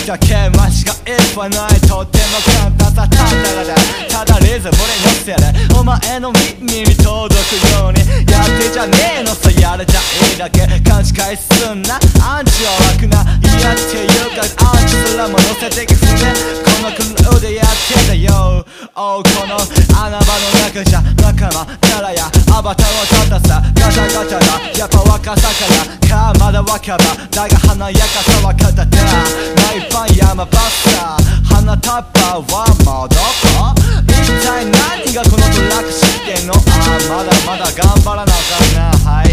だけ間違いはないとっても簡単さただリズムに乗せるお前の耳に届くようにやってじゃねえのさやれじゃいいだけ勘違いすんなアンチは湧くなやっていうかアンチすらも乗せてく船このクルーでやってんだよこの穴場の中じゃ仲間キャラやアバターを立ったさガチャガチャだやっぱ若さからかまだ若葉だが華やかさは片手マイファン山バスター花束はまだか一体何がこのトラック知ってんのまだまだ頑張らなあかんなはい